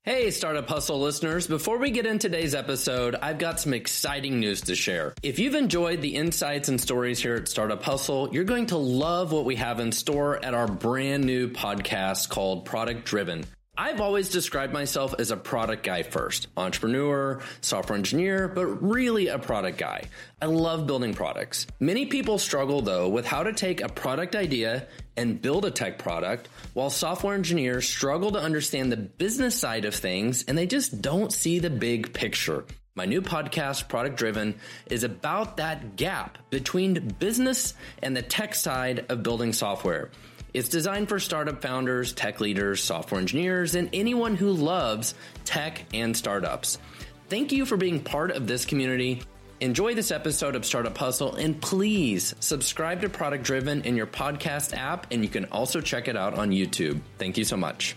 Hey, Startup Hustle listeners. Before we get into today's episode, I've got some exciting news to share. If you've enjoyed the insights and stories here at Startup Hustle, you're going to love what we have in store at our brand new podcast called Product Driven. I've always described myself as a product guy first, entrepreneur, software engineer, but really a product guy. I love building products. Many people struggle though with how to take a product idea and build a tech product, while software engineers struggle to understand the business side of things and they just don't see the big picture. My new podcast, Product Driven, is about that gap between business and the tech side of building software. It's designed for startup founders, tech leaders, software engineers, and anyone who loves tech and startups. Thank you for being part of this community. Enjoy this episode of Startup Hustle, and please subscribe to Product Driven in your podcast app, and you can also check it out on YouTube. Thank you so much.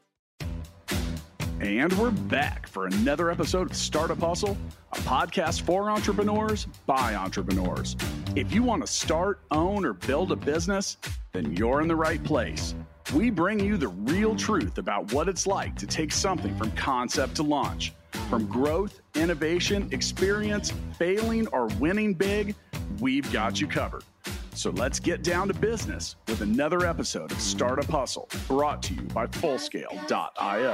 And we're back for another episode of Startup Hustle, a podcast for entrepreneurs by entrepreneurs. If you want to start, own, or build a business, then you're in the right place. We bring you the real truth about what it's like to take something from concept to launch. From growth, innovation, experience, failing, or winning big, we've got you covered. So let's get down to business with another episode of Startup Hustle, brought to you by Fullscale.io.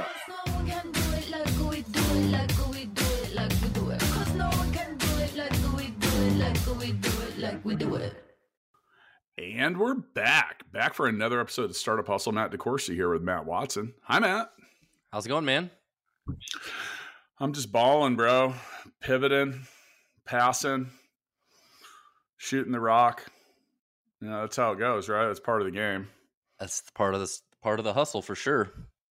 And we're back for another episode of Startup Hustle. Matt DeCourcy here with Matt Watson. Hi, Matt. How's it going, man? I'm just balling, bro. Pivoting, passing, shooting the rock. You know, that's how it goes, right? That's part of the game. That's part of the hustle for sure.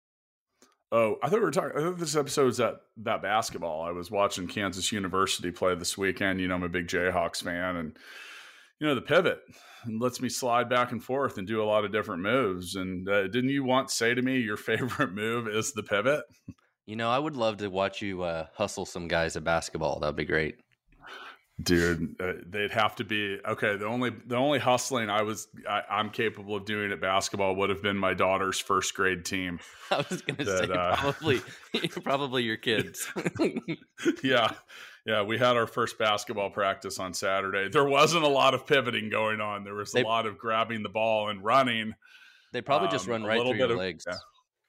Oh, I thought this episode was about basketball. I was watching Kansas University play this weekend. You know, I'm a big Jayhawks fan, and you know, the pivot lets me slide back and forth and do a lot of different moves. And didn't you once say to me your favorite move is the pivot? You know, I would love to watch you hustle some guys at basketball. That'd be great. Dude, they'd have to be okay. The only hustling I'm capable of doing at basketball would have been my daughter's first grade team. I was going to say probably your kids. Yeah. We had our first basketball practice on Saturday. There wasn't a lot of pivoting going on. There was a lot of grabbing the ball and running. They probably just run right through your legs. Yeah.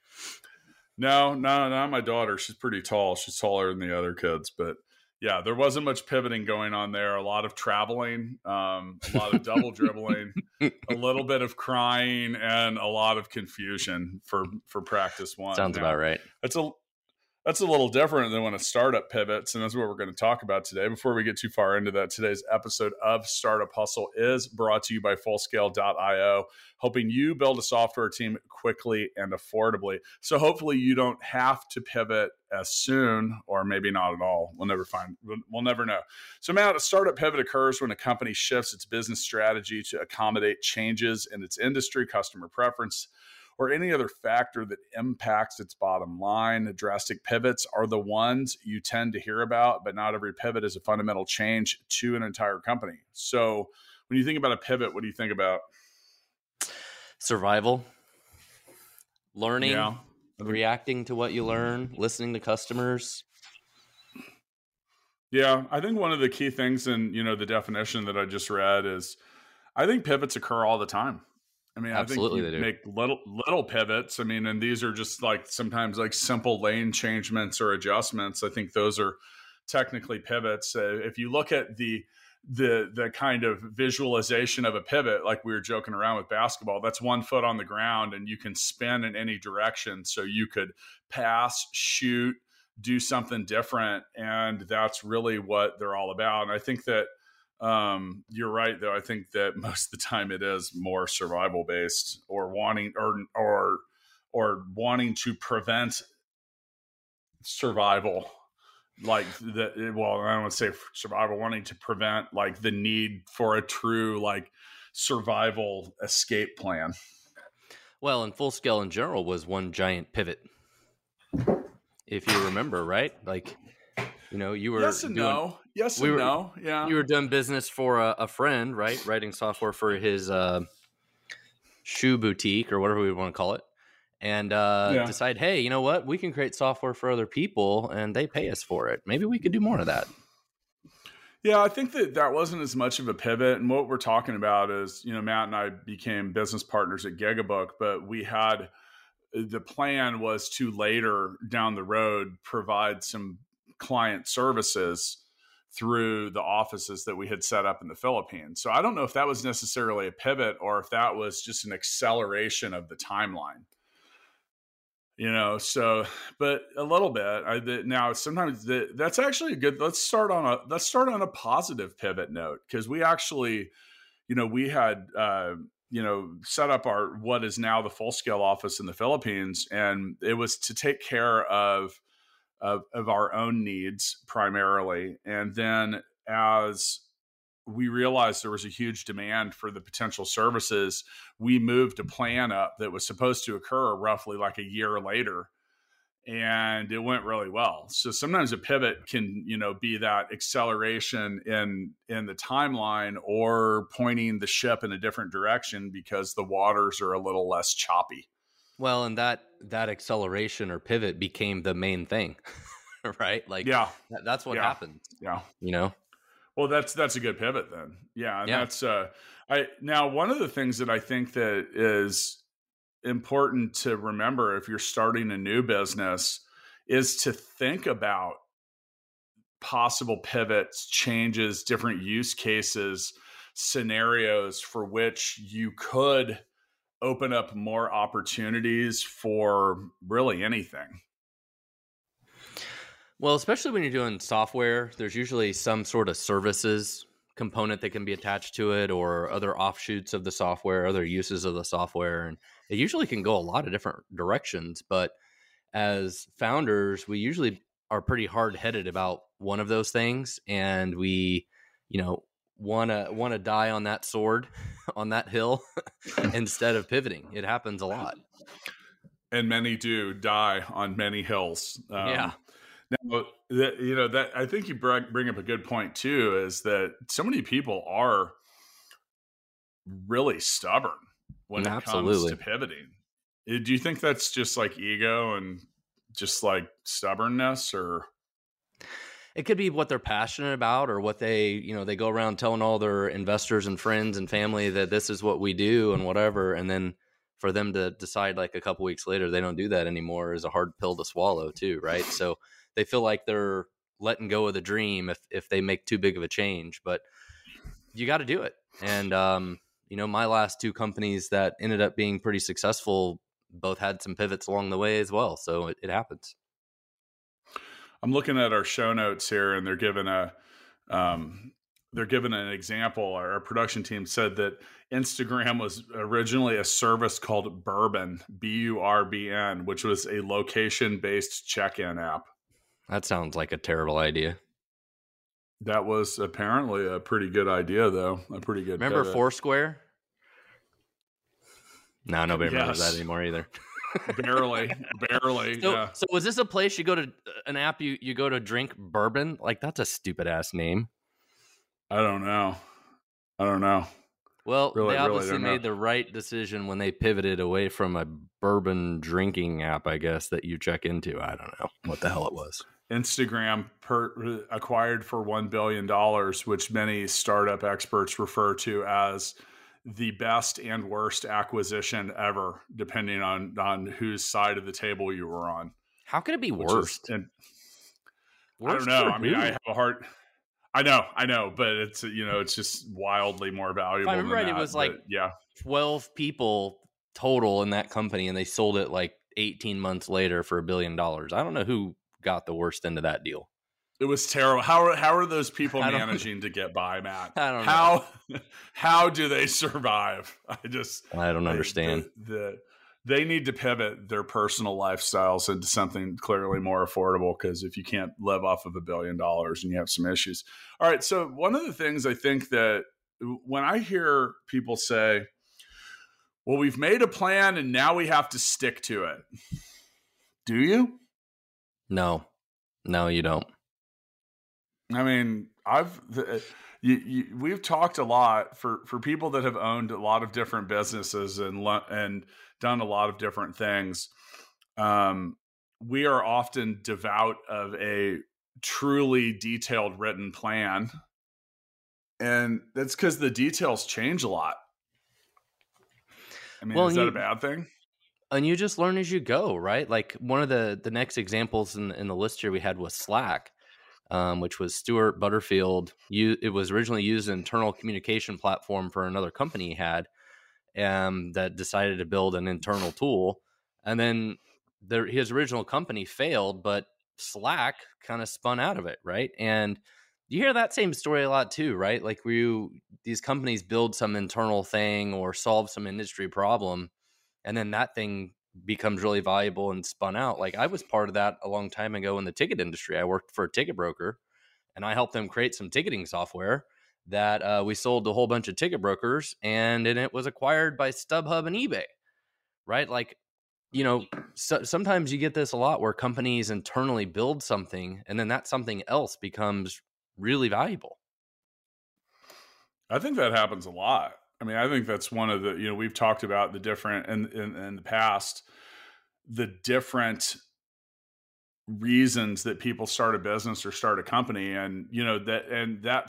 No, not my daughter. She's pretty tall. She's taller than the other kids, but yeah, there wasn't much pivoting going on there. A lot of traveling, a lot of double dribbling, a little bit of crying, and a lot of confusion for practice one. Sounds about right. That's a little different than when a startup pivots, and that's what we're going to talk about today. Before we get too far into that, today's episode of Startup Hustle is brought to you by Fullscale.io, helping you build a software team quickly and affordably. So hopefully you don't have to pivot as soon, or maybe not at all. We'll never know. So Matt, a startup pivot occurs when a company shifts its business strategy to accommodate changes in its industry, customer preference, or any other factor that impacts its bottom line. Drastic pivots are the ones you tend to hear about, but not every pivot is a fundamental change to an entire company. So when you think about a pivot, what do you think about? Survival, learning, reacting to what you learn, listening to customers. Yeah, I think one of the key things in, the definition that I just read is I think pivots occur all the time. I mean, absolutely, I think you make little pivots. I mean, and these are just sometimes simple lane changements or adjustments. I think those are technically pivots. If you look at the kind of visualization of a pivot, like we were joking around with basketball, that's one foot on the ground and you can spin in any direction. So you could pass, shoot, do something different. And that's really what they're all about. And I think that, you're right, though. I think that most of the time it is more survival based, or wanting to prevent survival. I don't want to say survival, wanting to prevent the need for a true survival escape plan. Well, and Fullscale in general was one giant pivot. If you remember, right? You were yes and no. Yeah, you were doing business for a friend, right? Writing software for his shoe boutique or whatever we want to call it. and Yeah. decide, hey, you know what? We can create software for other people and they pay us for it. Maybe we could do more of that. Yeah, I think that wasn't as much of a pivot. And what we're talking about is, Matt and I became business partners at Gigabook, but the plan was to later down the road provide some client services through the offices that we had set up in the Philippines. So I don't know if that was necessarily a pivot or if that was just an acceleration of the timeline. So, but a little bit. Now, sometimes that's actually a good. Let's start on a positive pivot note, because we actually, we had set up what is now the Full Scale office in the Philippines, and it was to take care of our own needs primarily, and then as we realized there was a huge demand for the potential services, we moved a plan up that was supposed to occur roughly like a year later, and it went really well. So sometimes a pivot can, be that acceleration in the timeline or pointing the ship in a different direction because the waters are a little less choppy. Well, and that acceleration or pivot became the main thing, right? Like, yeah, that's what happened. Yeah. Well, that's a good pivot then. Yeah. And that's, now one of the things that I think that is important to remember if you're starting a new business is to think about possible pivots, changes, different use cases, scenarios for which you could open up more opportunities for really anything. Well, especially when you're doing software, there's usually some sort of services component that can be attached to it, or other offshoots of the software, other uses of the software. And it usually can go a lot of different directions. But as founders, we usually are pretty hard-headed about one of those things. And we, want to die on that sword, on that hill, instead of pivoting. It happens a lot. And many do die on many hills. Yeah. Now, that I think you bring up a good point too, is that so many people are really stubborn when it comes to pivoting. Do you think that's just like ego and just like stubbornness, or? It could be what they're passionate about, or what they go around telling all their investors and friends and family that this is what we do and whatever. And then for them to decide like a couple weeks later they don't do that anymore is a hard pill to swallow too, right? So they feel like they're letting go of the dream if they make too big of a change, but you got to do it. And, my last two companies that ended up being pretty successful both had some pivots along the way as well. So it happens. I'm looking at our show notes here, and they're given an example. Our production team said that Instagram was originally a service called Burbn, BURBN, which was a location-based check-in app. That sounds like a terrible idea. That was apparently a pretty good idea, though. A pretty good. Remember pivot. Foursquare? No, nobody remembers that anymore either. barely. So was this a place you go to, an app you go to drink bourbon? Like, that's a stupid ass name. I don't know. Well, they obviously made the right decision when they pivoted away from a bourbon drinking app, I guess, that you check into. I don't know what the hell it was. Instagram acquired for $1 billion, which many startup experts refer to as the best and worst acquisition ever, depending on whose side of the table you were on. How could it be worst? I don't know. I mean, I have a heart. I know, but it's it's just wildly more valuable. If I remember right, it was like 12 people total in that company, and they sold it like 18 months later for $1 billion. I don't know who got the worst end of that deal. It was terrible. How are those people managing to get by, Matt? I don't know. How do they survive? I don't understand. They need to pivot their personal lifestyles into something clearly more affordable, because if you can't live off of $1 billion and you have some issues. All right. So one of the things I think that when I hear people say, well, we've made a plan and now we have to stick to it. Do you? No, you don't. I mean, we've talked a lot for people that have owned a lot of different businesses and done a lot of different things. We are often devout of a truly detailed written plan. And that's because the details change a lot. I mean, Well, is that a bad thing? And you just learn as you go, right? Like one of the next examples in the list here we had was Slack, which was Stuart Butterfield. It was originally used as an internal communication platform for another company he had, that decided to build an internal tool. And then his original company failed, but Slack kind of spun out of it, right? And you hear that same story a lot too, right? Like these companies build some internal thing or solve some industry problem, and then that thing becomes really valuable and spun out. Like I was part of that a long time ago in the ticket industry. I worked for a ticket broker, and I helped them create some ticketing software that we sold to a whole bunch of ticket brokers, and then it was acquired by StubHub and eBay, right? Like, sometimes you get this a lot where companies internally build something, and then that something else becomes really valuable. I think that happens a lot. I mean, I think that's one of the, we've talked about the different in the past, the different reasons that people start a business or start a company. And, that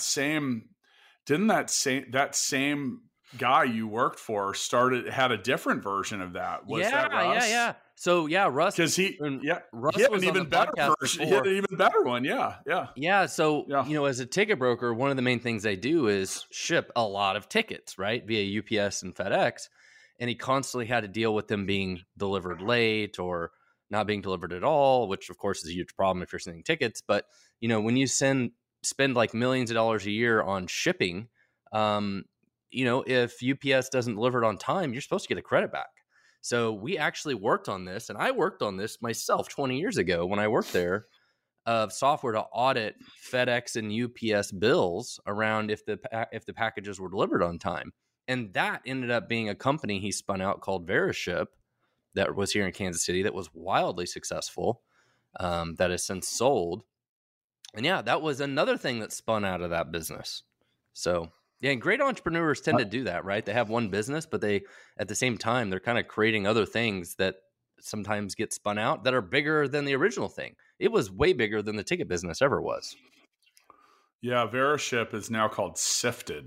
same guy you worked for had a different version of that. Was that Russ? Yeah. So Russ, because Russ he had was an even better version. He had an even better one. Yeah. So as a ticket broker, one of the main things they do is ship a lot of tickets, right, via UPS and FedEx, and he constantly had to deal with them being delivered late or not being delivered at all, which of course is a huge problem if you're sending tickets. But when you spend like millions of dollars a year on shipping, if UPS doesn't deliver it on time, you're supposed to get a credit back. So we actually worked on this, and I worked on this myself 20 years ago when I worked there, of software to audit FedEx and UPS bills around if the packages were delivered on time. And that ended up being a company he spun out called Veriship that was here in Kansas City that was wildly successful, that has since sold. And that was another thing that spun out of that business. So and great entrepreneurs tend to do that, right? They have one business, but at the same time, they're kind of creating other things that sometimes get spun out that are bigger than the original thing. It was way bigger than the ticket business ever was. Yeah, Veriship is now called Sifted.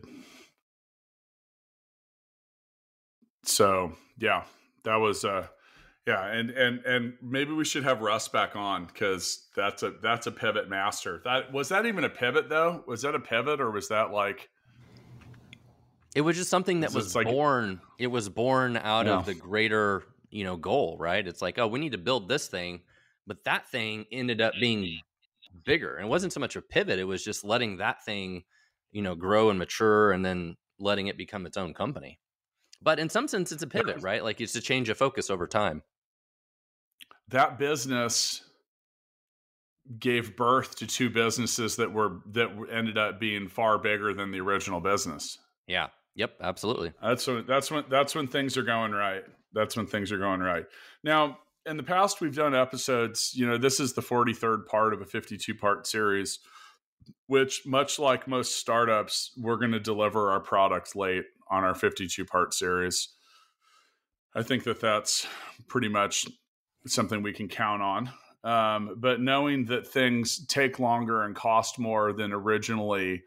So that was and maybe we should have Russ back on, because that's a pivot master. Was that even a pivot though? Was that a pivot, or was that like? It was just something that was born. It was born out of the greater, goal, right? It's like, oh, we need to build this thing, but that thing ended up being bigger. And it wasn't so much a pivot. It was just letting that thing, grow and mature, and then letting it become its own company. But in some sense, it's a pivot, right? Like it's a change of focus over time. That business gave birth to two businesses that ended up being far bigger than the original business. Yeah. Yep. Absolutely. That's when things are going right. That's when things are going right. Now, in the past, we've done episodes. This is the 43rd part of a 52-part series, which, much like most startups, we're going to deliver our products late on our 52-part series. I think that's pretty much something we can count on. But knowing that things take longer and cost more than originally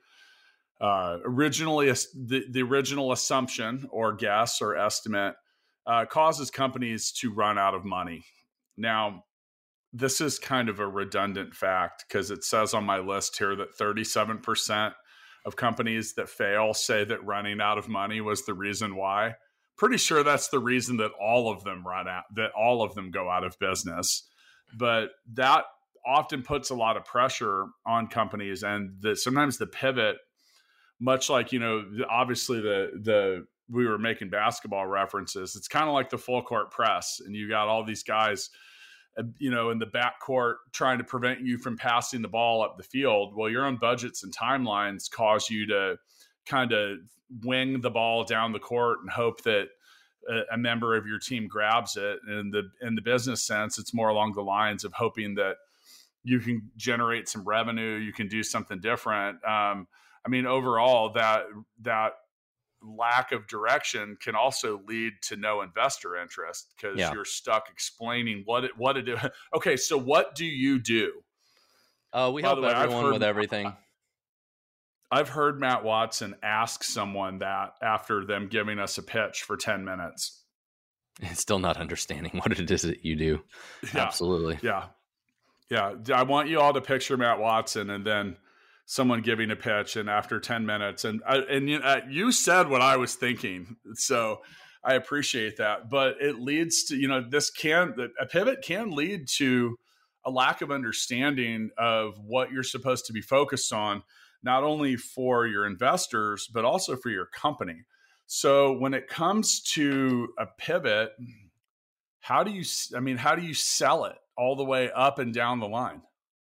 the original assumption or guess or estimate, causes companies to run out of money. Now, this is kind of a redundant fact, because it says on my list here that 37% of companies that fail say that running out of money was the reason why. Pretty sure that's the reason that all of them go out of business. But that often puts a lot of pressure on companies, and sometimes the pivot, much like, obviously we were making basketball references. It's kind of like the full court press, and you got all these guys, in the backcourt trying to prevent you from passing the ball up the field. Well, your own budgets and timelines cause you to kind of wing the ball down the court and hope that a member of your team grabs it. And in the business sense, it's more along the lines of hoping that you can generate some revenue, you can do something different. Overall, that lack of direction can also lead to no investor interest because you're stuck explaining what it is. Okay, so what do you do? We help everyone with everything. I've heard Matt Watson ask someone that after them giving us a pitch for 10 minutes. And still not understanding what it is that you do. Yeah. Absolutely. Yeah. I want you all to picture Matt Watson and then someone giving a pitch, and after 10 minutes, and you said what I was thinking, so I appreciate that. But it leads to, a pivot can lead to a lack of understanding of what you're supposed to be focused on, not only for your investors, but also for your company. So when it comes to a pivot, how do you sell it all the way up and down the line?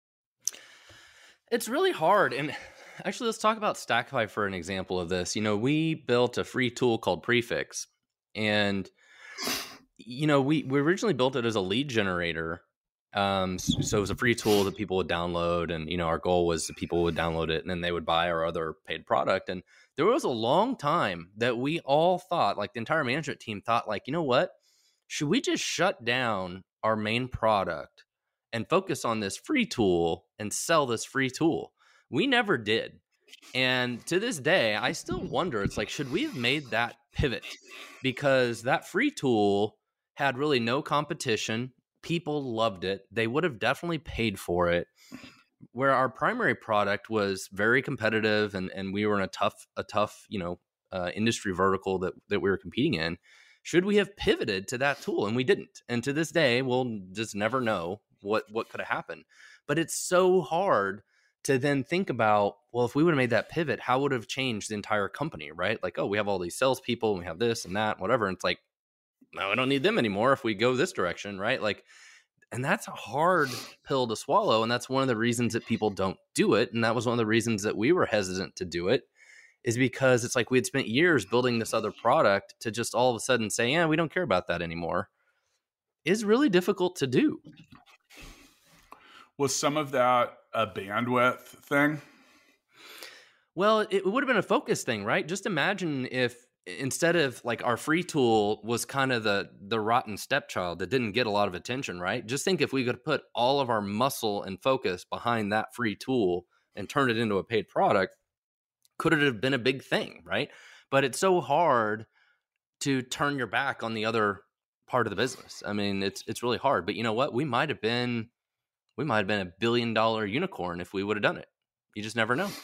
It's really hard. And actually, let's talk about Stackify for an example of this. We built a free tool called Prefix. And, we originally built it as a lead generator. So it was a free tool that people would download. And, our goal was that people would download it and then they would buy our other paid product. And there was a long time that we all thought, like the entire management team thought, like, you know what? Should we just shut down our main product and focus on this free tool and sell this free tool? We never did. And to this day, I still wonder, it's like, should we have made that pivot? Because that free tool had really no competition. People loved it. They would have definitely paid for it. Where our primary product was very competitive and we were in a tough, industry vertical that we were competing in. Should we have pivoted to that tool? And we didn't. And to this day, we'll just never know what could have happened. But it's so hard to then think about, well, if we would have made that pivot, how would it have changed the entire company, right? Like, oh, we have all these salespeople and we have this and that, whatever. And it's like, no, I don't need them anymore if we go this direction, right? Like, and that's a hard pill to swallow. And that's one of the reasons that people don't do it. And that was one of the reasons that we were hesitant to do it, is because it's like we had spent years building this other product to just all of a sudden say, yeah, we don't care about that anymore, is really difficult to do. Was some of that a bandwidth thing? Well, it would have been a focus thing, right? Just imagine if instead of like our free tool was kind of the rotten stepchild that didn't get a lot of attention, right? Just think if we could put all of our muscle and focus behind that free tool and turn it into a paid product, could it have been a big thing, right? But it's so hard to turn your back on the other part of the business. I mean, it's really hard. But you know what? We might have been a $1 billion unicorn if we would have done it. You just never know.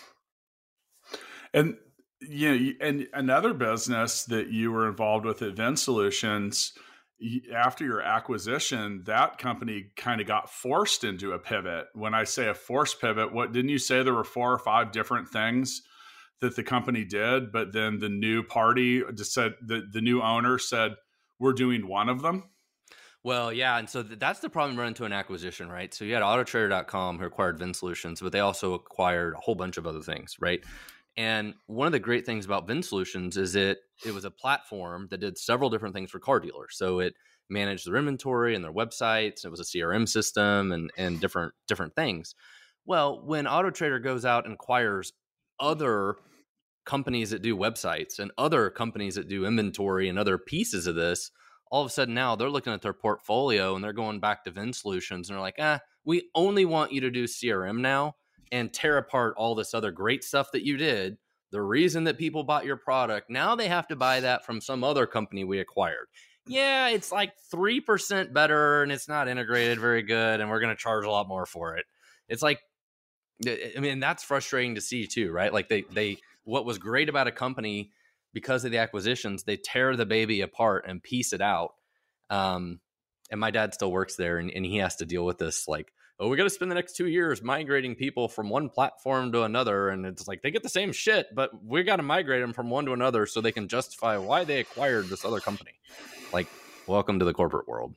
And and another business that you were involved with at VinSolutions, after your acquisition, that company kind of got forced into a pivot. When I say a forced pivot, what didn't you say there were 4 or 5 different things that the company did, but then the new party just said, the new owner said, we're doing one of them? Well, yeah. And so that's the problem run into an acquisition, right? So you had Autotrader.com who acquired VinSolutions, but they also acquired a whole bunch of other things, right? And one of the great things about VinSolutions is it was a platform that did several different things for car dealers. So it managed their inventory and their websites. It was a CRM system and different things. Well, when Autotrader goes out and acquires other companies that do websites and other companies that do inventory and other pieces of this, all of a sudden now they're looking at their portfolio and they're going back to VinSolutions and they're like, we only want you to do CRM now and tear apart all this other great stuff that you did. The reason that people bought your product, now they have to buy that from some other company we acquired. Yeah, it's like 3% better and it's not integrated very good and we're going to charge a lot more for it. It's like, I mean, that's frustrating to see too, right? Like they what was great about a company, because of the acquisitions, they tear the baby apart and piece it out. And my dad still works there and he has to deal with this, like, oh, we got to spend the next 2 years migrating people from one platform to another. And it's like, they get the same shit, but we got to migrate them from one to another so they can justify why they acquired this other company. Like, welcome to the corporate world.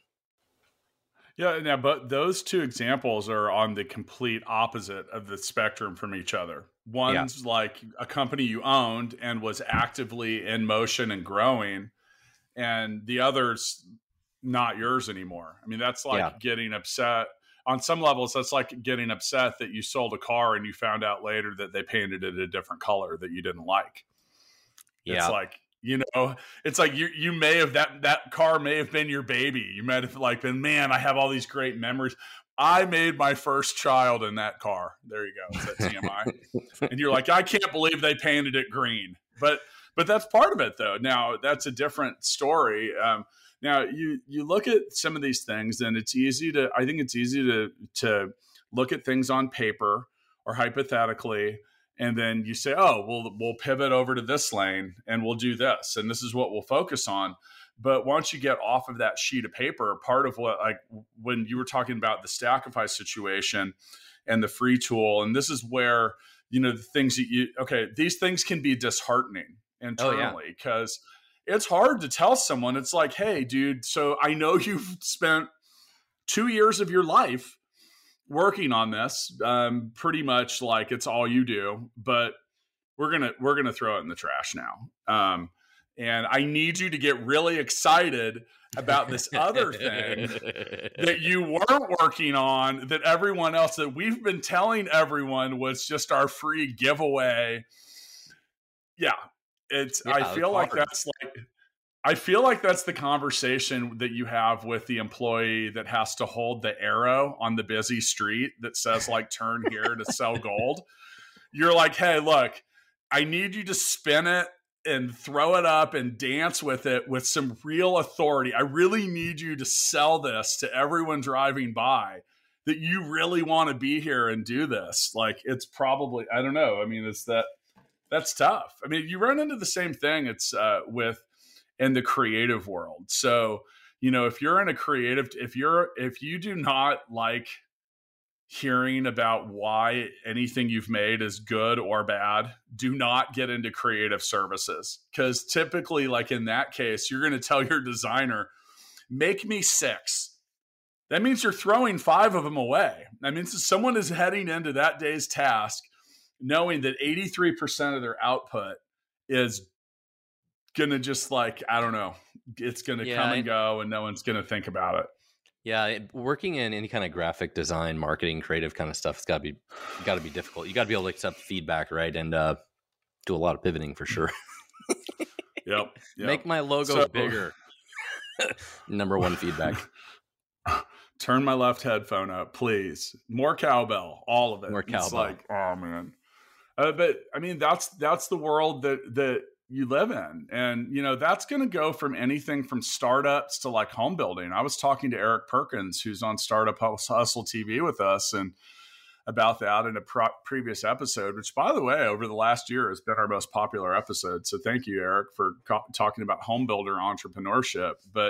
Yeah, but those 2 examples are on the complete opposite of the spectrum from each other. One's like a company you owned and was actively in motion and growing, and the other's not yours anymore. I mean, that's like getting upset. On some levels, that's like getting upset that you sold a car and you found out later that they painted it a different color that you didn't like. Yeah. It's like, it's like you may have that car may have been your baby. You might have like been, man, I have all these great memories. I made my first child in that car. There you go. It's that TMI. And you're like, I can't believe they painted it green. But that's part of it, though. Now, that's a different story. Now, you look at some of these things, and I think it's easy to look at things on paper or hypothetically, and then you say, oh, we'll pivot over to this lane, and we'll do this, and this is what we'll focus on. But once you get off of that sheet of paper, part of what, like when you were talking about the Stackify situation and the free tool, and this is where, the things that these things can be disheartening internally because it's hard to tell someone. It's like, hey, dude, so I know you've spent 2 years of your life working on this, pretty much like it's all you do, but we're gonna throw it in the trash now. And I need you to get really excited about this other thing that you weren't working on, that everyone else, that we've been telling everyone was just our free giveaway. Yeah. I feel like that's the conversation that you have with the employee that has to hold the arrow on the busy street that says like, turn here to sell gold. You're like, hey, look, I need you to spin it and throw it up and dance with it with some real authority. I really need you to sell this to everyone driving by that you really want to be here and do this. Like, it's probably, I don't know. I mean, that's tough. I mean, you run into the same thing. It's in the creative world. So, if you're in a creative, if you do not like hearing about why anything you've made is good or bad, do not get into creative services. Because typically, like in that case, you're going to tell your designer, make me 6. That means you're throwing 5 of them away. That means someone is heading into that day's task knowing that 83% of their output is going to just like, I don't know, it's going to come and go and no one's going to think about it. Yeah, working in any kind of graphic design, marketing, creative kind of stuff, it's got to be difficult. You got to be able to accept feedback, right? And do a lot of pivoting for sure. Yep. Make my logo bigger. Number one feedback. Turn my left headphone up, please. More cowbell, all of it. More cowbell. It's like, oh man. But I mean, that's the world that you live in. And, that's going to go from anything from startups to like home building. I was talking to Eric Perkins, who's on Startup Hustle TV with us, and about that in a previous episode, which, by the way, over the last year has been our most popular episode. So thank you, Eric, for talking about home builder entrepreneurship. But,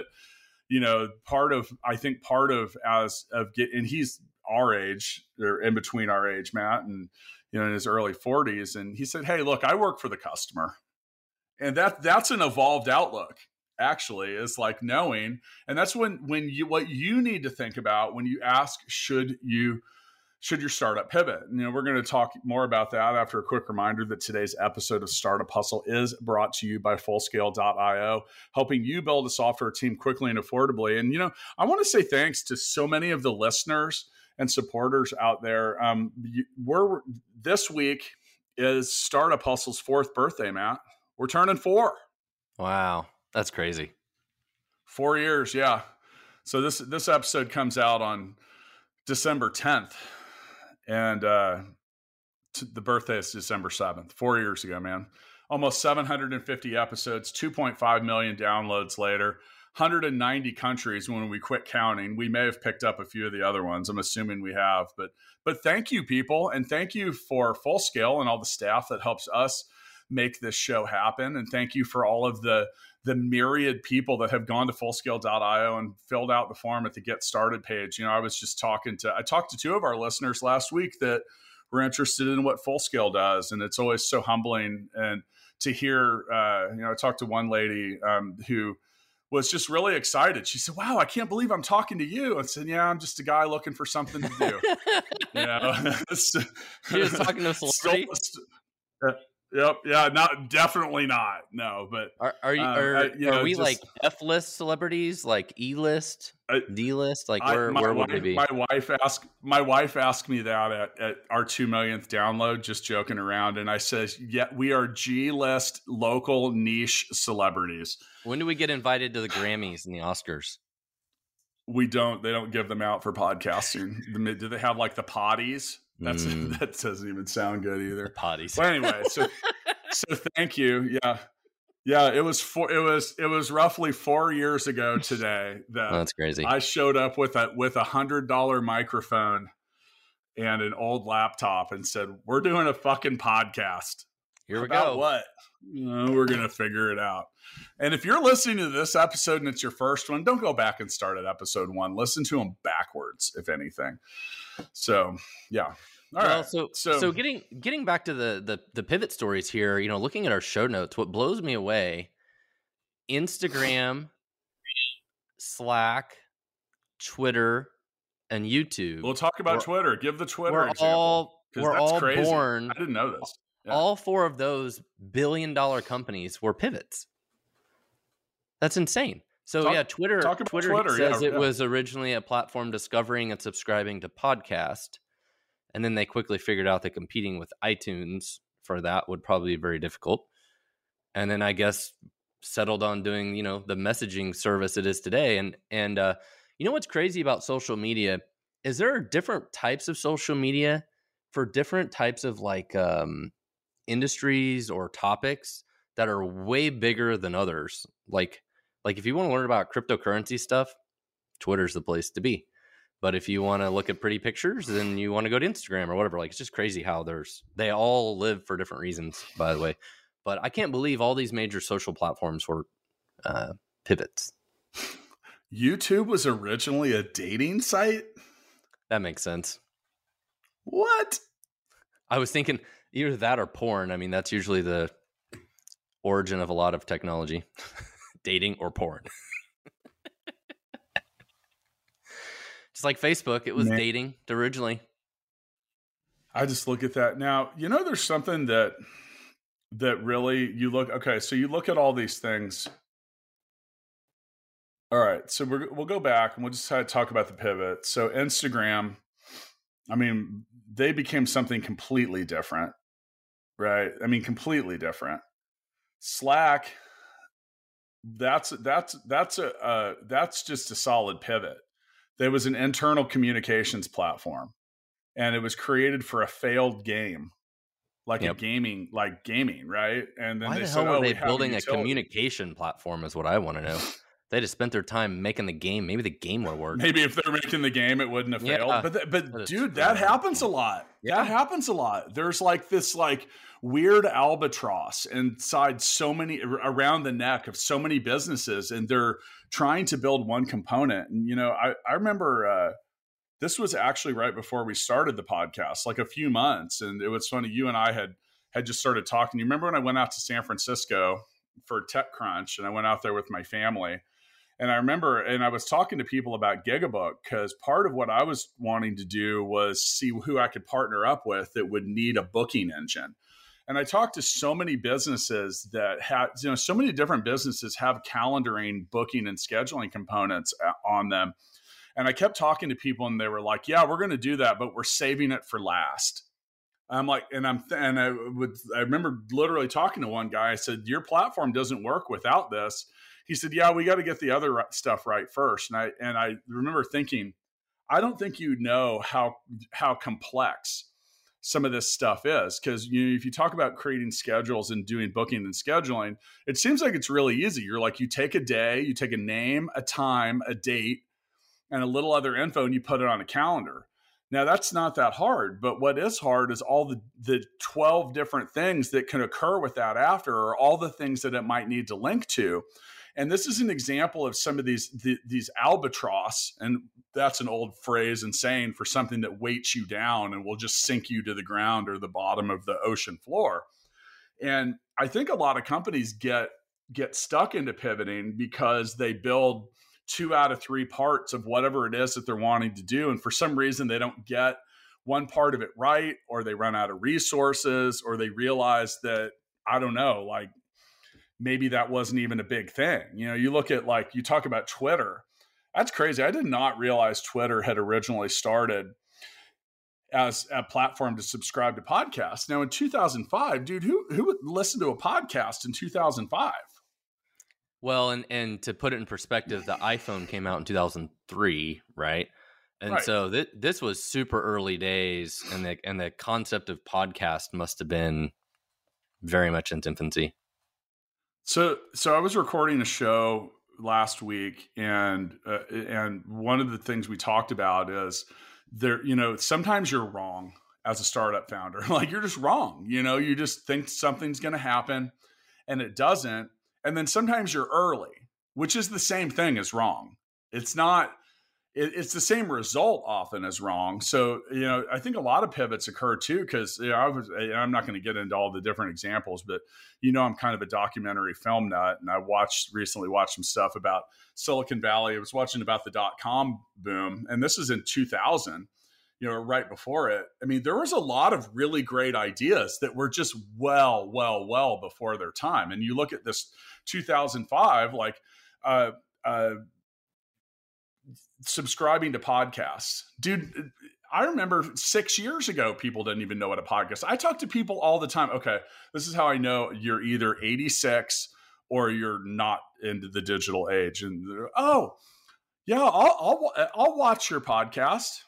and he's our age, or in between our age, Matt, and, in his early 40s. And he said, hey, look, I work for the customer. And that's an evolved outlook, actually, is like knowing. And that's what you need to think about when you ask, should your startup pivot? And, we're going to talk more about that after a quick reminder that today's episode of Startup Hustle is brought to you by Fullscale.io, helping you build a software team quickly and affordably. And, I want to say thanks to so many of the listeners and supporters out there. This week is Startup Hustle's 4th birthday, Matt. We're turning 4. Wow. That's crazy. 4 years. Yeah. So this episode comes out on December 10th, and the birthday is December 7th, 4 years ago, man. Almost 750 episodes, 2.5 million downloads later, 190 countries when we quit counting. We may have picked up a few of the other ones. I'm assuming we have, but thank you, people. And thank you for Fullscale and all the staff that helps us make this show happen. And thank you for all of the myriad people that have gone to Fullscale.io and filled out the form at the Get Started page. I talked to 2 of our listeners last week that were interested in what Fullscale does. And it's always so humbling and to hear, I talked to one lady who was just really excited. She said, wow, I can't believe I'm talking to you. I said, yeah, I'm just a guy looking for something to do. She was talking to a celebrity? Yep. Yeah. Not definitely not. No. But are we like F-list celebrities, like E-list, D-list? Like where would we be? My wife asked me that at our 2 millionth download, just joking around, and I said, "Yeah, we are G-list local niche celebrities." When do we get invited to the Grammys and the Oscars? We don't. They don't give them out for podcasting. Do they have like the potties? That doesn't even sound good either. The potties. But anyway, so thank you. Yeah. It was roughly 4 years ago today that that's crazy. I showed up with a $100 microphone and an old laptop and said, "We're doing a fucking podcast." Here we go. What? We're gonna figure it out. And if you're listening to this episode and it's your first one, don't go back and start at episode 1. Listen to them backwards, if anything. So yeah. All right. So getting back to the pivot stories here, looking at our show notes, what blows me away, Instagram, Slack, Twitter, and YouTube. We'll talk about Twitter. Give the Twitter example. We're all crazy. I didn't know this. Yeah. All 4 of those billion-dollar companies were pivots. That's insane. So Twitter says it was originally a platform discovering and subscribing to podcast. And then they quickly figured out that competing with iTunes for that would probably be very difficult. And then I guess settled on doing, the messaging service it is today. And what's crazy about social media is there are different types of social media for different types of industries or topics that are way bigger than others. Like if you want to learn about cryptocurrency stuff, Twitter's the place to be. But if you want to look at pretty pictures, then you want to go to Instagram or whatever. It's just crazy how they all live for different reasons, by the way. But I can't believe all these major social platforms were pivots. YouTube was originally a dating site? That makes sense. What? I was thinking either that or porn. I mean, that's usually the origin of a lot of technology. Dating or porn. Just like Facebook, it was dating originally. I just look at that. Now, there's something that really you look, okay, so you look at all these things. All right, so we'll go back and we'll just talk about the pivot. So Instagram, I mean, they became something completely different, right? I mean, completely different. Slack, that's just a solid pivot. There was an internal communications platform, and it was created for a failed game, gaming, right? And then why the hell were they building a communication platform is what I want to know. They just spent their time making the game. Maybe the game would work. Maybe if they're making the game, it wouldn't have failed. But dude, that happens a lot. Yeah. That happens a lot. There's this weird albatross inside around the neck of so many businesses, and they're trying to build one component. And, I remember this was actually right before we started the podcast, like a few months. And it was funny. You and I had just started talking. You remember when I went out to San Francisco for TechCrunch, and I went out there with my family. And I remember, and I was talking to people about Gigabook, because part of what I was wanting to do was see who I could partner up with that would need a booking engine. And I talked to so many businesses that had, so many different businesses have calendaring, booking, and scheduling components on them. And I kept talking to people, and they were like, "Yeah, we're going to do that, but we're saving it for last." I'm like, I remember literally talking to one guy. I said, "Your platform doesn't work without this." He said, "Yeah, we got to get the other stuff right first." And I remember thinking, I don't think you know how complex some of this stuff is, because if you talk about creating schedules and doing booking and scheduling, it seems like it's really easy. You're like, you take a day, you take a name, a time, a date, and a little other info, and you put it on a calendar. Now, that's not that hard, but what is hard is all the 12 different things that can occur with that after, or all the things that it might need to link to. And this is an example of some of these albatross, and that's an old phrase and saying for something that weights you down and will just sink you to the ground or the bottom of the ocean floor. And I think a lot of companies get stuck into pivoting because they build 2 out of 3 parts of whatever it is that they're wanting to do. And for some reason, they don't get one part of it right, or they run out of resources, or they realize that, I don't know, like maybe that wasn't even a big thing. You look at, like, you talk about Twitter. That's crazy. I did not realize Twitter had originally started as a platform to subscribe to podcasts. Now in 2005, dude, who would listen to a podcast in 2005? Well, and to put it in perspective, the iPhone came out in 2003, right? And Right. so this was super early days, and the concept of podcast must have been very much in its infancy. So I was recording a show last week, and one of the things we talked about is there, sometimes you're wrong as a startup founder. Like, you're just wrong. You just think something's going to happen and it doesn't. And then sometimes you're early, which is the same thing as wrong. It's not, it's the same result often as wrong. So, I think a lot of pivots occur too, because I'm not going to get into all the different examples, but I'm kind of a documentary film nut, and I recently watched some stuff about Silicon Valley. I was watching about the .com boom, and this is in 2000, right before it. I mean, there was a lot of really great ideas that were just well before their time. And you look at this 2005, like, subscribing to podcasts, dude. I remember 6 years ago, people didn't even know what a podcast. I talk to people all the time. Okay, this is how I know you're either 86 or you're not into the digital age. And oh, yeah, I'll watch your podcast.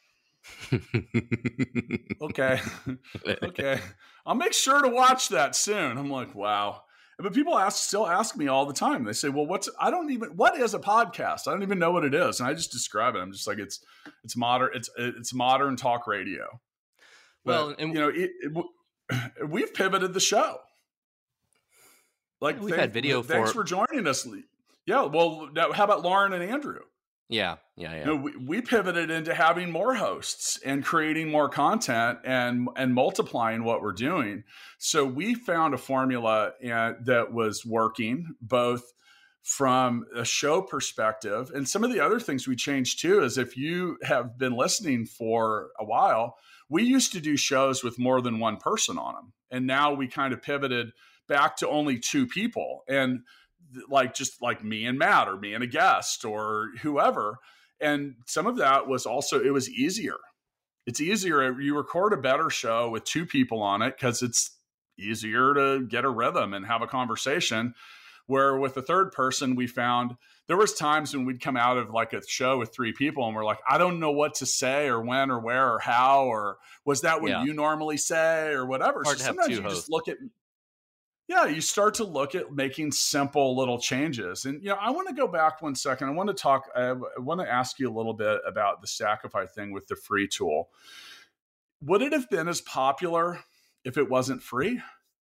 Okay, okay, I'll make sure to watch that soon. I'm like, wow. But people still ask me all the time. They say, well, what is a podcast? I don't even know what it is. And I just describe it. I'm just like, it's modern. It's modern talk radio. Well, but, we've pivoted the show. Like, we've had video. Thanks for joining us. Yeah. Well, how about Lauren and Andrew? Yeah. We pivoted into having more hosts and creating more content and multiplying what we're doing. So we found a formula that was working both from a show perspective, and some of the other things we changed too is, if you have been listening for a while, we used to do shows with more than one person on them, and now we kind of pivoted back to only two people, and just like me and Matt, or me and a guest, or whoever. And some of that was also, it was easier. It's easier. You record a better show with two people on it because it's easier to get a rhythm and have a conversation. Where with the third person, we found there was times when we'd come out of like a show with three people and we're like, I don't know what to say, or when, or where, or how, or was that what you normally say, or whatever. Hard so to have sometimes two you hosts. just look at, you start to look at making simple little changes. And, I want to go back 1 second. I want to ask you a little bit about the Stackify thing with the free tool. Would it have been as popular if it wasn't free?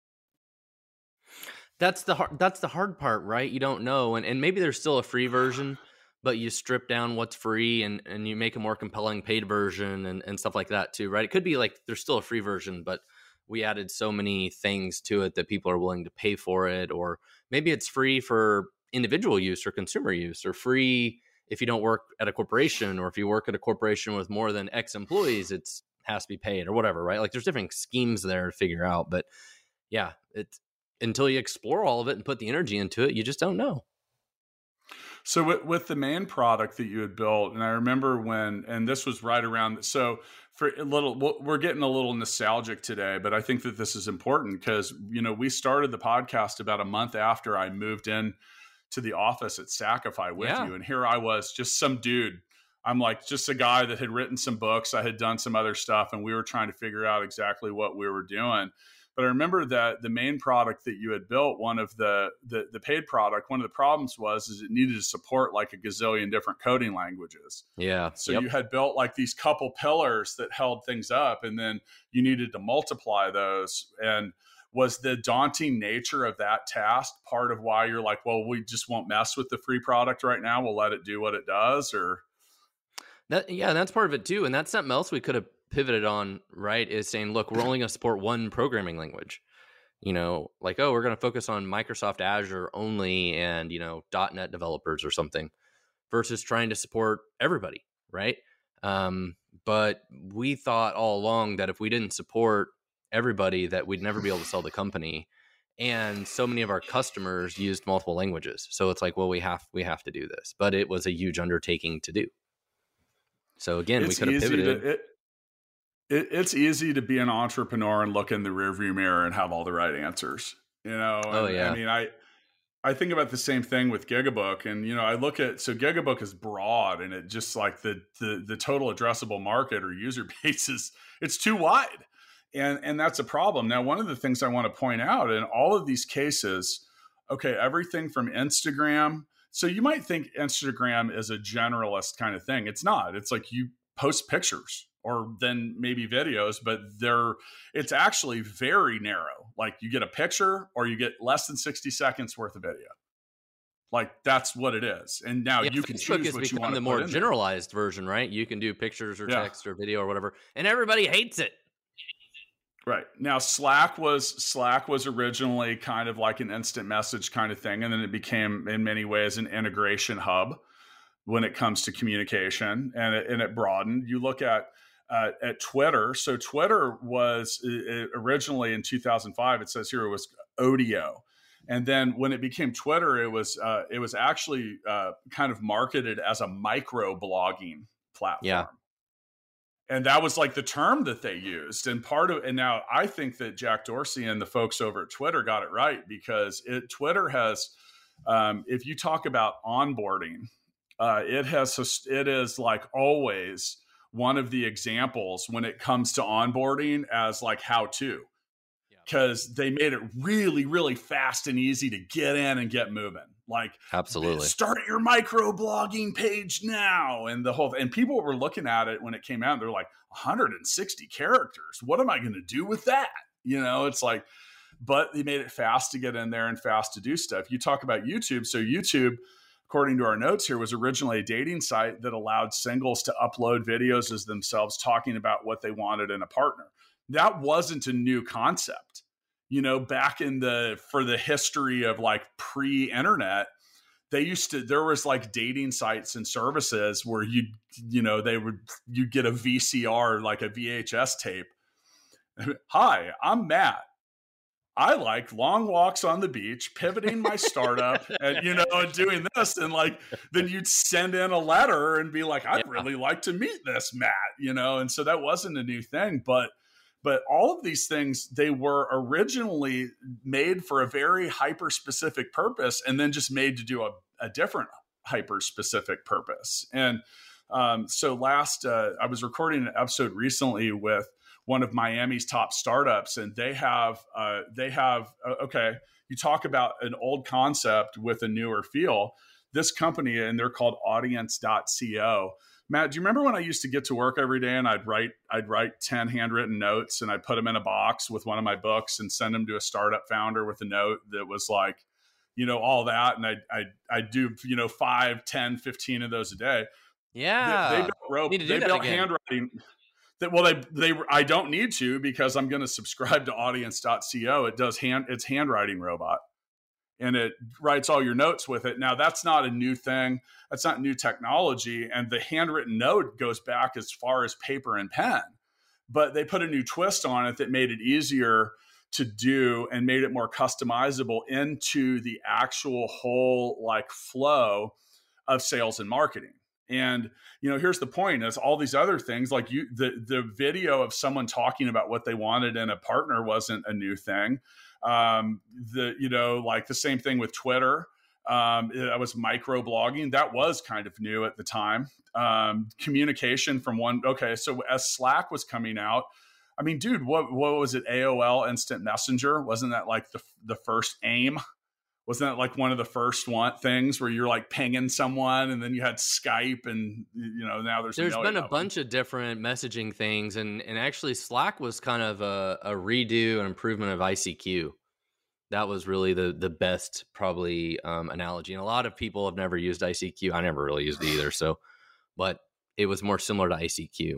That's the hard part, right? You don't know. And maybe there's still a free version, but you strip down what's free and you make a more compelling paid version and stuff like that too, right? It could be like there's still a free version, but we added so many things to it that people are willing to pay for it. Or maybe it's free for individual use or consumer use, or free if you don't work at a corporation, or if you work at a corporation with more than X employees, it has to be paid, or whatever, right? Like, there's different schemes there to figure out. But yeah, it's until you explore all of it and put the energy into it, you just don't know. So with the main product that you had built, and I remember and this was right around, so for a little, we're getting a little nostalgic today, but I think that this is important because, we started the podcast about a month after I moved in to the office at Stackify with you. And here I was, just some dude. I'm like just a guy that had written some books. I had done some other stuff, and we were trying to figure out exactly what we were doing. But I remember that the main product that you had built, one of the paid product, one of the problems is it needed to support like a gazillion different coding languages. Yeah. So you had built like these couple pillars that held things up, and then you needed to multiply those. And was the daunting nature of that task part of why you're like, well, we just won't mess with the free product right now, we'll let it do what it does? Or that's part of it too. And that's something else we could have pivoted on, right? Is saying, look, we're only going to support one programming language, like, we're going to focus on Microsoft Azure only, and, .NET developers or something, versus trying to support everybody. Right. But but we thought all along that if we didn't support everybody, that we'd never be able to sell the company. And so many of our customers used multiple languages. So it's like, well, we have to do this, but it was a huge undertaking to do. So again, we could have pivoted. It's easy to be an entrepreneur and look in the rearview mirror and have all the right answers, you know? And, Oh yeah. I mean, I think about the same thing with Gigabook, and, you know, I look at, so Gigabook is broad, and it just like the total addressable market or user base it's too wide. And that's a problem. Now, one of the things I want to point out in all of these cases, okay, everything from Instagram. So you might think Instagram is a generalist kind of thing. It's not. It's like you post pictures or then maybe videos, but it's actually very narrow. Like you get a picture or you get less than 60 seconds worth of video. Like that's what it is. And now you can Facebook choose what you want to the more generalized version, right? You can do pictures or text or video or whatever, and everybody hates it. Right. Now Slack was originally kind of like an instant message kind of thing, and then it became in many ways an integration hub when it comes to communication, and it broadened. You look at Twitter. So Twitter was originally in 2005. It says here it was Odeo, and then when it became Twitter, it was actually kind of marketed as a micro blogging platform. Yeah. And that was like the term that they used. And now I think that Jack Dorsey and the folks over at Twitter got it right, because Twitter has, if you talk about onboarding, it is like always one of the examples when it comes to onboarding as like how to, because they made it really, really fast and easy to get in and get moving. Like, absolutely, start your micro blogging page now, and and people were looking at it when it came out. They're like 160 characters. What am I going to do with that? You know, it's like, but they made it fast to get in there and fast to do stuff. You talk about YouTube. So YouTube, according to our notes here, was originally a dating site that allowed singles to upload videos as themselves talking about what they wanted in a partner. That wasn't a new concept. You know, back for the history of like pre-internet, there was like dating sites and services where you'd get a VCR, like a VHS tape. Hi, I'm Matt. I like long walks on the beach, pivoting my startup, and and doing this, and like then you'd send in a letter and be like, I'd really like to meet this Matt, and so that wasn't a new thing, but all of these things, they were originally made for a very hyper-specific purpose, and then just made to do a different hyper-specific purpose. And so I was recording an episode recently with one of Miami's top startups, and they have okay, you talk about an old concept with a newer feel. This company, and they're called Audience.co. Matt, do you remember when I used to get to work every day and I'd write 10 handwritten notes, and I'd put them in a box with one of my books and send them to a startup founder with a note that was like, all that. And I'd do, 5, 10, 15 of those a day. Yeah. They built handwriting. I don't need to, because I'm going to subscribe to Audience.co. It's handwriting robot, and it writes all your notes with it. Now, that's not a new thing. That's not new technology. And the handwritten note goes back as far as paper and pen. But they put a new twist on it that made it easier to do and made it more customizable into the actual whole like flow of sales and marketing. And, here's the point, is all these other things, like the video of someone talking about what they wanted in a partner wasn't a new thing. Like the same thing with Twitter. That was micro blogging. That was kind of new at the time. Communication from one. Okay. So as Slack was coming out, I mean, dude, what was it? AOL Instant Messenger. Wasn't that like the first AIM? Wasn't that like one of the first things where you're like pinging someone, and then you had Skype, and now there's been a bunch of different messaging things, and actually Slack was kind of a redo and improvement of ICQ. That was really the best probably analogy, and a lot of people have never used ICQ. I never really used it either, but it was more similar to ICQ.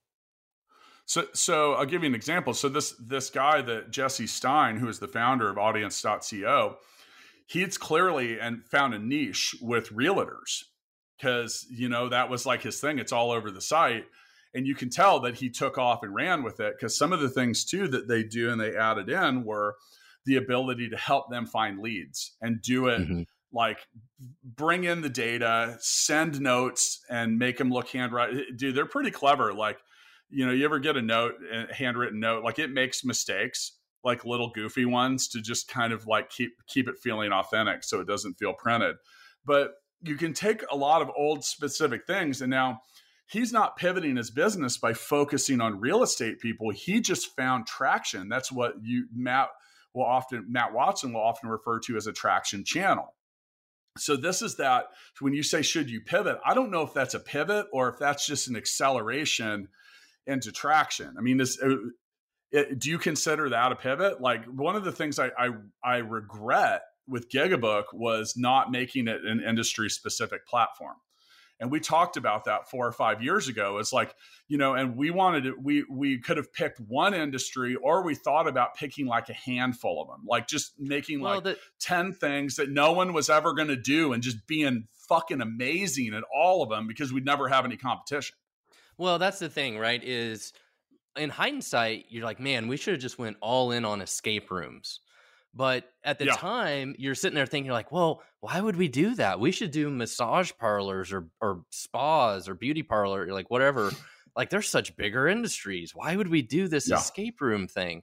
So I'll give you an example. So this guy, that Jesse Stein, who is the founder of Audience.co, he's clearly found a niche with realtors, because that was like his thing. It's all over the site. And you can tell that he took off and ran with it, because some of the things too that they do and they added in were the ability to help them find leads and do it like bring in the data, send notes, and make them look handwritten. Dude, they're pretty clever. Like, you ever get a handwritten note, like it makes mistakes, like little goofy ones, to just kind of like keep it feeling authentic so it doesn't feel printed. But you can take a lot of old specific things, and now he's not pivoting his business by focusing on real estate people. He just found traction. That's what Matt Watson will often refer to as a traction channel. So this is that when you say, should you pivot? I don't know if that's a pivot or if that's just an acceleration into traction. I mean, do you consider that a pivot? Like, one of the things I regret with Gigabook was not making it an industry specific platform. And we talked about that 4 or 5 years ago. It's like, and we wanted to, we could have picked one industry, or we thought about picking like a handful of them, like just making 10 things that no one was ever going to do and just being fucking amazing at all of them because we'd never have any competition. Well, that's the thing, right? Is in hindsight, you're like, man, we should have just went all in on escape rooms. But at the time, you're sitting there thinking like, well, why would we do that? We should do massage parlors or spas or beauty parlor, like whatever. Like, there's such bigger industries. Why would we do this escape room thing?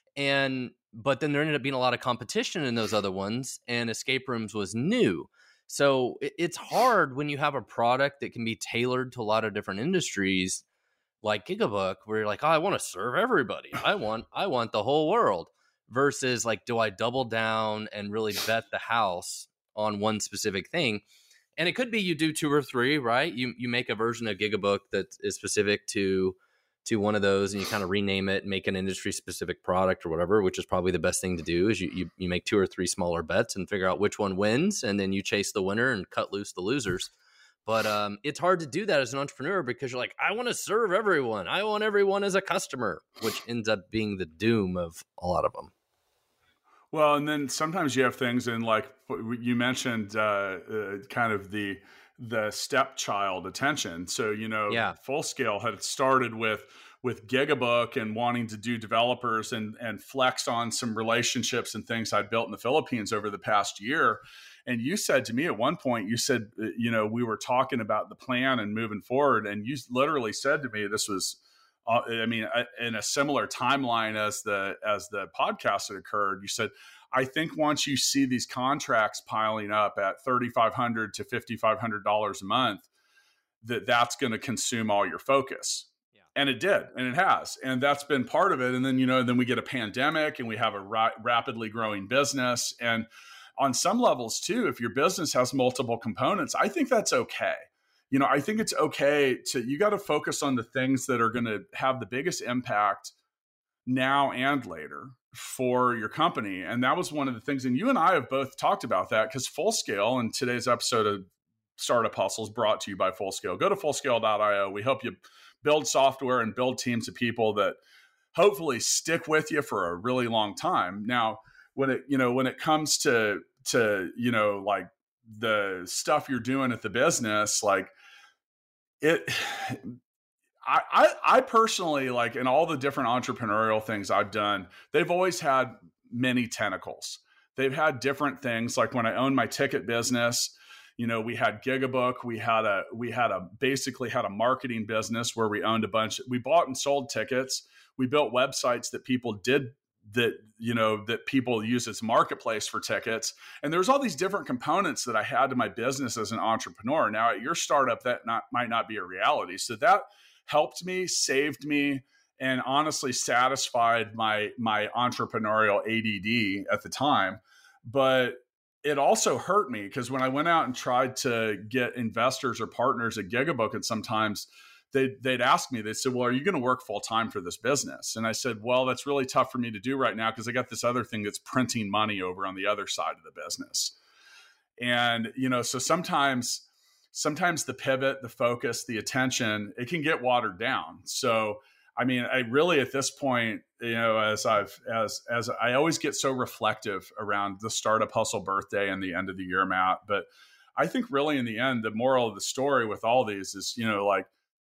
But then there ended up being a lot of competition in those other ones, and escape rooms was new. So it's hard when you have a product that can be tailored to a lot of different industries, like Gigabook, where you're like, oh, I want to serve everybody. I want the whole world. Versus like, do I double down and really bet the house on one specific thing? And it could be you do 2 or 3, right? You make a version of Gigabook that is specific to one of those, and you kind of rename it and make an industry specific product or whatever, which is probably the best thing to do. Is you make 2 or 3 smaller bets and figure out which one wins, and then you chase the winner and cut loose the losers. But it's hard to do that as an entrepreneur, because you're like, I want to serve everyone. I want everyone as a customer, which ends up being the doom of a lot of them. Well, and then sometimes you have things in, like you mentioned, kind of the stepchild attention. So, Full Scale had started with Gigabook and wanting to do developers and flex on some relationships and things I'd built in the Philippines over the past year. And you said to me at one point, you said, we were talking about the plan and moving forward. And you literally said to me, this was, in a similar timeline as the podcast had occurred, you said, I think once you see these contracts piling up at $3,500 to $5,500 a month, that's going to consume all your focus. Yeah. And it did, and it has, and that's been part of it. And then, then we get a pandemic and we have a rapidly growing business. And on some levels too, if your business has multiple components, I think that's okay. I think it's okay you got to focus on the things that are going to have the biggest impact now and later for your company. And that was one of the things. And you and I have both talked about that, because Full Scale, and today's episode of Startup Hustle is brought to you by Full Scale. Go to fullscale.io. We help you build software and build teams of people that hopefully stick with you for a really long time. Now, when it comes to like the stuff you're doing at the business, like I personally, like, in all the different entrepreneurial things I've done, they've always had many tentacles. They've had different things. Like when I owned my ticket business, we had Gigabook. We basically had a marketing business where we owned we bought and sold tickets. We built websites that people that people use as marketplace for tickets. And there's all these different components that I had to my business as an entrepreneur. Now at your startup, that might not be a reality. So that helped me, saved me, and honestly satisfied my entrepreneurial ADD at the time. But it also hurt me, because when I went out and tried to get investors or partners at Gigabook, and sometimes they'd ask me, they said, well, are you going to work full time for this business? And I said, well, that's really tough for me to do right now, because I got this other thing that's printing money over on the other side of the business. And, so sometimes the pivot, the focus, the attention, it can get watered down. So, I mean, I really, at this point, as I always get so reflective around the Startup Hustle birthday and the end of the year, Matt, but I think really in the end, the moral of the story with all these is, like,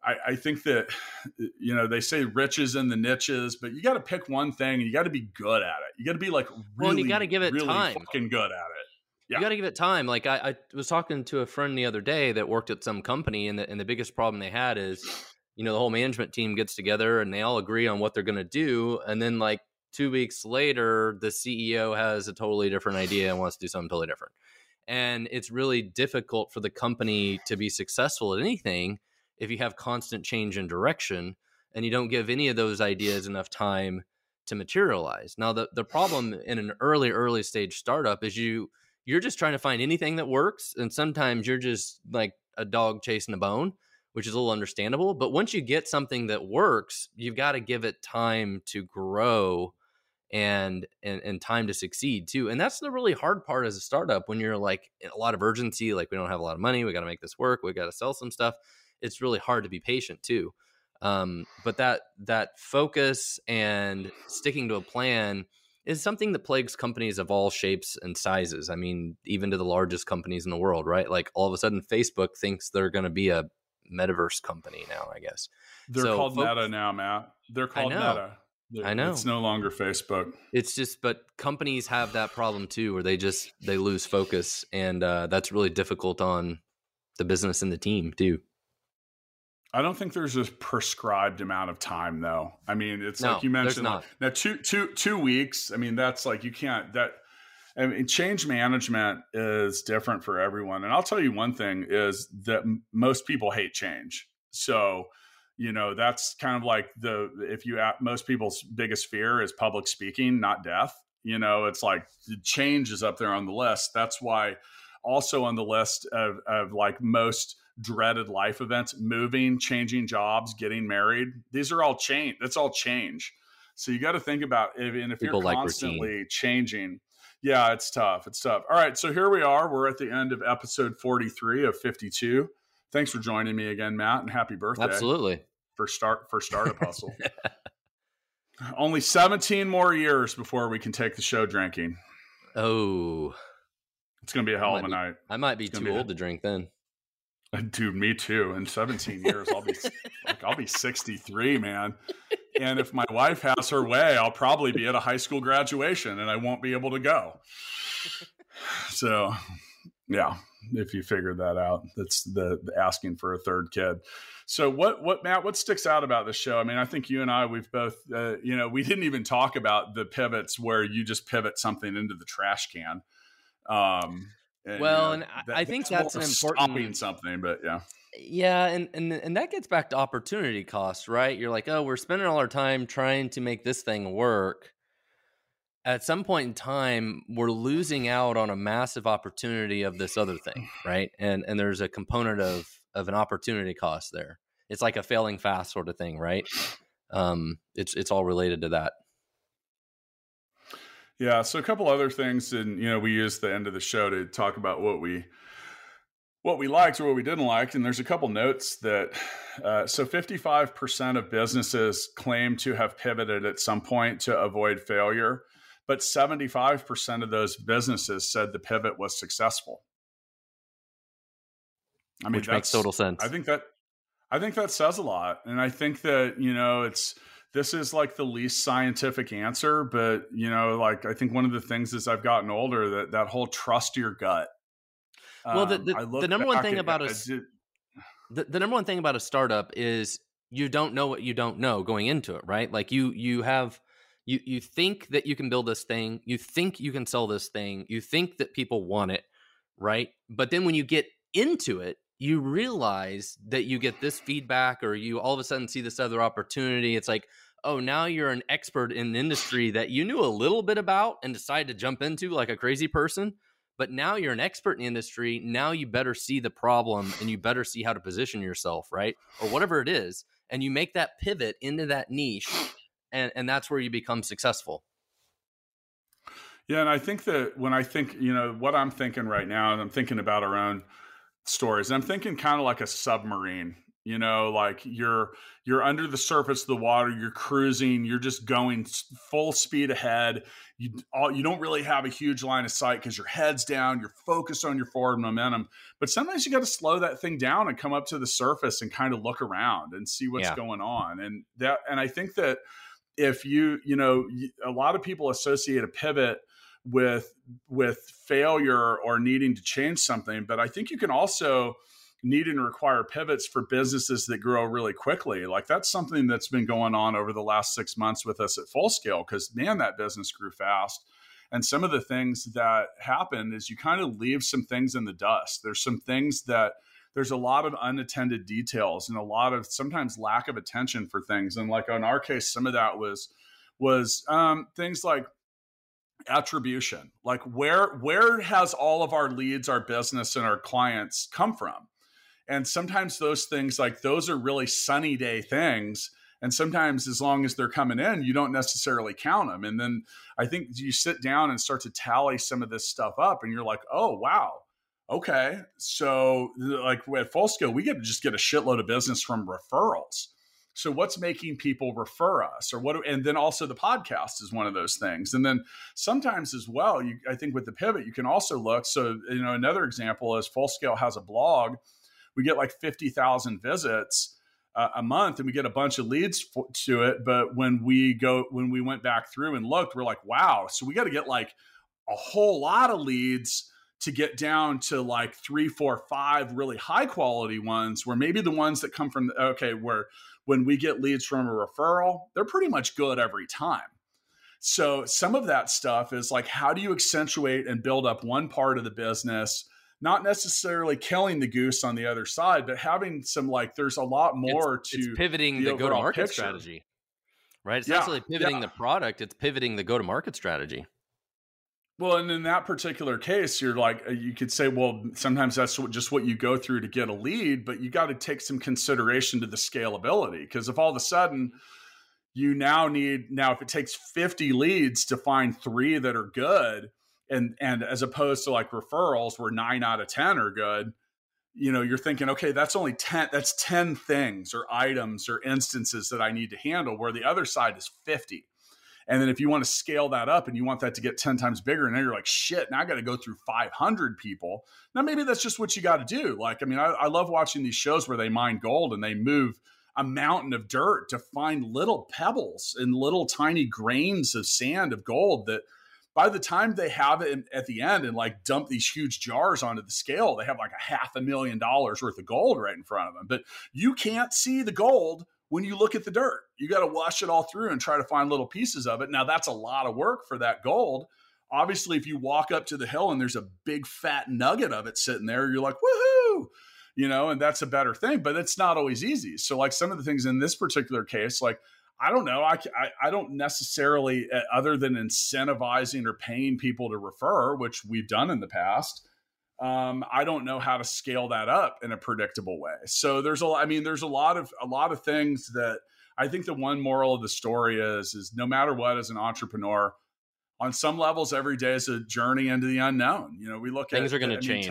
I think that, they say riches in the niches, but you got to pick one thing and you got to be good at it. You got to be like and you got to give it really time. fucking good at it. Yeah. You got to give it time. Like I was talking to a friend the other day that worked at some company, and the biggest problem they had is, the whole management team gets together and they all agree on what they're going to do. And then like 2 weeks later, the CEO has a totally different idea and wants to do something totally different. And it's really difficult for the company to be successful at anything if you have constant change in direction and you don't give any of those ideas enough time to materialize. Now, the problem in an early stage startup is you're just trying to find anything that works. And sometimes you're just like a dog chasing a bone, which is a little understandable. But once you get something that works, you've got to give it time to grow and time to succeed too. And that's the really hard part as a startup, when you're like in a lot of urgency, like we don't have a lot of money, we got to make this work, we got to sell some stuff. It's really hard to be patient too. But that focus and sticking to a plan is something that plagues companies of all shapes and sizes. I mean, even to the largest companies in the world, right? Like all of a sudden Facebook thinks they're going to be a metaverse company now, I guess. They're called Meta now, Matt. They're called Meta. I know. It's no longer Facebook. It's just, but companies have that problem too, where they lose focus. And that's really difficult on the business and the team too. I don't think there's a prescribed amount of time, though. I mean, it's like you mentioned. Now, 2 weeks. I mean, that's like you can't. I mean, change management is different for everyone. And I'll tell you one thing is that most people hate change. So, that's kind of like most people's biggest fear is public speaking, not death. It's like change is up there on the list. That's why also on the list of like most dreaded life events, moving, changing jobs, getting married. These are all change. That's all change. So you got to think about if you're constantly changing. Yeah, it's tough. All right. So here we are. We're at the end of episode 43 of 52. Thanks for joining me again, Matt, and happy birthday. Absolutely. For Startup Hustle. Only 17 more years before we can take the show drinking. Oh. It's going to be a hell of a night. I might be too old to drink then. Dude, me too. In 17 years, I'll be 63, man. And if my wife has her way, I'll probably be at a high school graduation and I won't be able to go. So, yeah, if you figured that out, that's the asking for a third kid. So what, Matt, what sticks out about this show? I mean, I think you and I, we've both, we didn't even talk about the pivots where you just pivot something into the trash can. I think that's an important stopping something, but yeah. Yeah, and that gets back to opportunity cost, right? You're like, oh, we're spending all our time trying to make this thing work. At some point in time, we're losing out on a massive opportunity of this other thing, right? And there's a component of an opportunity cost there. It's like a failing fast sort of thing, right? It's all related to that. Yeah. So a couple other things, and we used the end of the show to talk about what we liked or what we didn't like. And there's a couple notes that so 55% of businesses claim to have pivoted at some point to avoid failure, but 75% of those businesses said the pivot was successful. I mean, which makes total sense. I think that says a lot, and I think that this is like the least scientific answer, but like I think one of the things as I've gotten older, that whole trust your gut. Well, the number one thing about the number one thing about a startup is you don't know what you don't know going into it, right? Like you think that you can build this thing, you think you can sell this thing, you think that people want it, right? But then when you get into it, you realize that you get this feedback, or you all of a sudden see this other opportunity. It's like, oh, now you're an expert in an industry that you knew a little bit about and decided to jump into like a crazy person. But now you're an expert in the industry. Now you better see the problem and you better see how to position yourself, right? Or whatever it is. And you make that pivot into that niche, and that's where you become successful. Yeah, and I think that when I think, what I'm thinking right now, and I'm thinking about our own stories, I'm thinking kind of like a submarine. You know, like you're under the surface of the water, you're cruising, you're just going full speed ahead. You don't really have a huge line of sight because your head's down, you're focused on your forward momentum. But sometimes you got to slow that thing down and come up to the surface and kind of look around and see what's going on. And I think that if a lot of people associate a pivot with failure or needing to change something, but I think you can also need and require pivots for businesses that grow really quickly. Like that's something that's been going on over the last 6 months with us at Full Scale, because man, that business grew fast. And some of the things that happen is you kind of leave some things in the dust. There's some things that there's a lot of unattended details and a lot of sometimes lack of attention for things. And like in our case, some of that was things like attribution. Like where has all of our leads, our business, and our clients come from? And sometimes those things, like those are really sunny day things. And sometimes as long as they're coming in, you don't necessarily count them. And then I think you sit down and start to tally some of this stuff up and you're like, oh, wow. Okay. So like at Full Scale, we just get a shitload of business from referrals. So what's making people refer us, and then also the podcast is one of those things. And then sometimes as well, I think with the pivot, you can also look. So, another example is Full Scale has a blog. We get like 50,000 visits a month and we get a bunch of leads to it. But when we went back through and looked, we're like, wow, so we got to get like a whole lot of leads to get down to like 3, 4, 5 really high quality ones, where maybe the ones that come from, where when we get leads from a referral, they're pretty much good every time. So some of that stuff is like, how do you accentuate and build up one part of the business, not necessarily killing the goose on the other side, but having some, like, there's a lot more it's pivoting the go-to-market strategy, right? It's not necessarily pivoting the product, it's pivoting the go-to-market strategy. Well, and in that particular case, you're like, you could say, well, sometimes that's just what you go through to get a lead, but you got to take some consideration to the scalability. Because if all of a sudden you now if it takes 50 leads to find 3 that are good, and as opposed to like referrals where 9 out of 10 are good, you're thinking, okay, that's only 10, that's 10 things or items or instances that I need to handle, where the other side is 50. And then if you want to scale that up and you want that to get 10 times bigger, and then you're like, shit, now I got to go through 500 people. Now, maybe that's just what you got to do. Like, I mean, I love watching these shows where they mine gold and they move a mountain of dirt to find little pebbles and little tiny grains of sand of gold that by the time they have it at the end and like dump these huge jars onto the scale, they have like $500,000 worth of gold right in front of them. But you can't see the gold when you look at the dirt. You got to wash it all through and try to find little pieces of it. Now, that's a lot of work for that gold. Obviously, if you walk up to the hill and there's a big fat nugget of it sitting there, you're like, woohoo, and that's a better thing, but it's not always easy. So like some of the things in this particular case, like, I don't know, I don't necessarily, other than incentivizing or paying people to refer, which we've done in the past, I don't know how to scale that up in a predictable way. So there's a lot of things that I think the one moral of the story is no matter what, as an entrepreneur, on some levels, every day is a journey into the unknown. We look at things are going to change.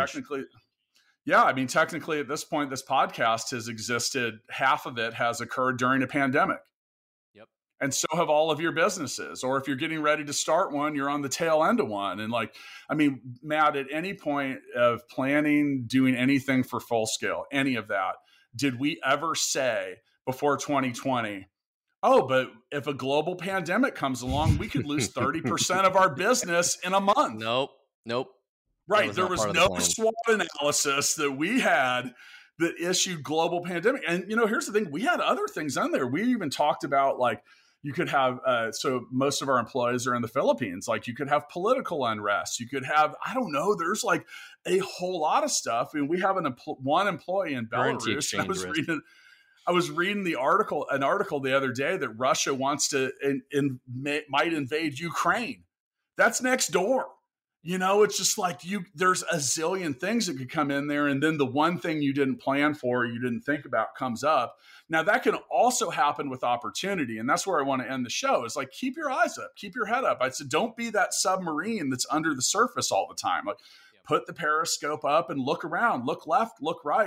Technically at this point, this podcast has existed. Half of it has occurred during a pandemic. Yep. And so have all of your businesses. Or if you're getting ready to start one, you're on the tail end of one. And like, I mean, Matt, at any point of planning, doing anything for Full Scale, any of that, did we ever say before 2020, oh, but if a global pandemic comes along, we could lose 30% of our business in a month? Nope. Right. There was no SWOT analysis that we had that issued global pandemic. And, here's the thing. We had other things on there. We even talked about, like, you could have, so most of our employees are in the Philippines. Like, you could have political unrest. You could have, I don't know, there's like a whole lot of stuff. I mean, we have one employee in Belarus. I was reading an article the other day that Russia wants to might invade Ukraine. That's next door. It's just like there's a zillion things that could come in there. And then the one thing you didn't plan for, you didn't think about, comes up. Now that can also happen with opportunity. And that's where I want to end the show, is like, keep your eyes up, keep your head up. I said, don't be that submarine that's under the surface all the time. Like, put the periscope up and look around, look left, look right.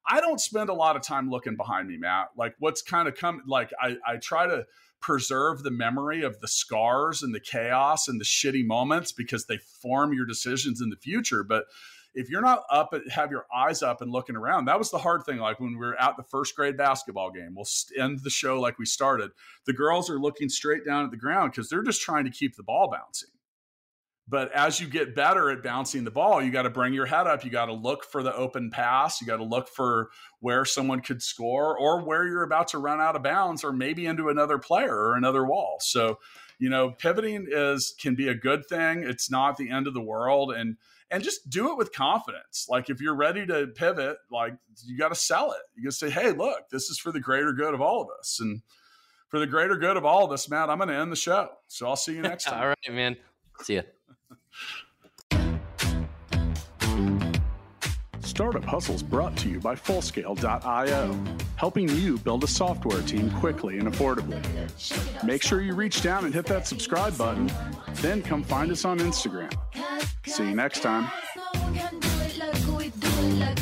I don't spend a lot of time looking behind me, Matt. Like what's kind of come, like I try to preserve the memory of the scars and the chaos and the shitty moments because they form your decisions in the future. But if you're not up, have your eyes up and looking around, that was the hard thing. Like when we were at the first grade basketball game, we'll end the show like we started. The girls are looking straight down at the ground because they're just trying to keep the ball bouncing. But as you get better at bouncing the ball, you got to bring your head up. You got to look for the open pass. You got to look for where someone could score or where you're about to run out of bounds or maybe into another player or another wall. So, pivoting can be a good thing. It's not the end of the world. And just do it with confidence. Like if you're ready to pivot, like you got to sell it. You got to say, hey, look, this is for the greater good of all of us. And for the greater good of all of us, Matt, I'm going to end the show. So I'll see you next time. All right, man. See ya. Startup Hustles brought to you by Fullscale.io, helping you build a software team quickly and affordably. Make sure you reach down and hit that subscribe button, then come find us on Instagram. See you next time.